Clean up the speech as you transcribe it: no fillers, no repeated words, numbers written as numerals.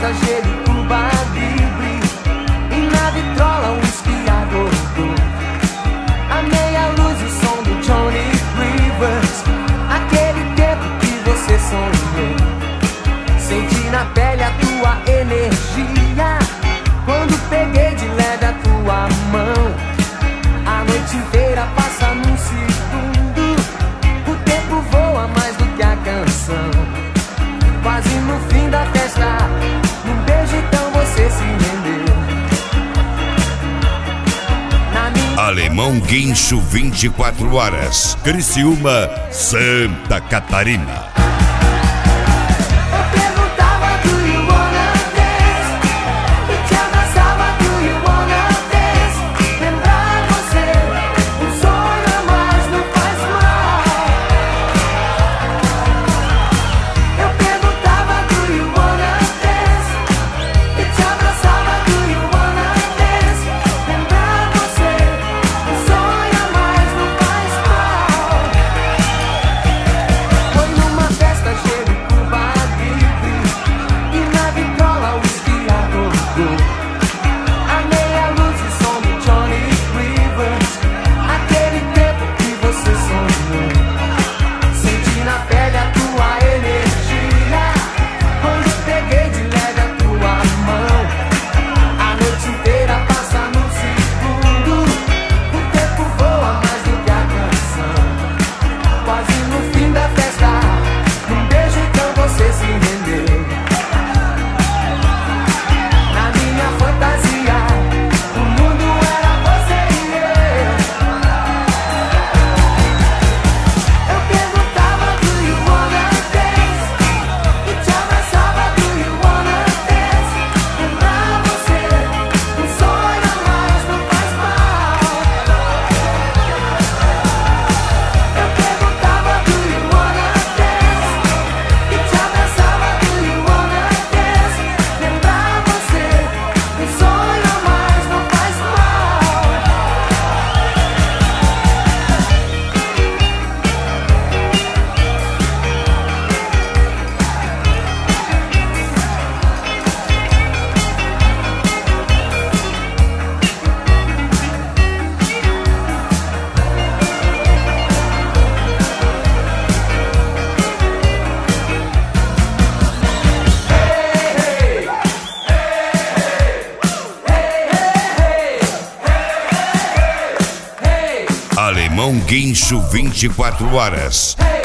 festa, gelo, Cuba Libre. E na vitrola um esquiador. A meia luz, o som do Johnny Rivers. Aquele tempo que você sonhou. Senti na pele a tua energia quando peguei de leve a tua mão. A noite inteira passa num segundo. O tempo voa mais do que a canção. Quase no fim da festa, num beijo então você se rendeu. Alemão Guincho 24 horas, Criciúma, Santa Catarina. Alemão Guincho 24 horas.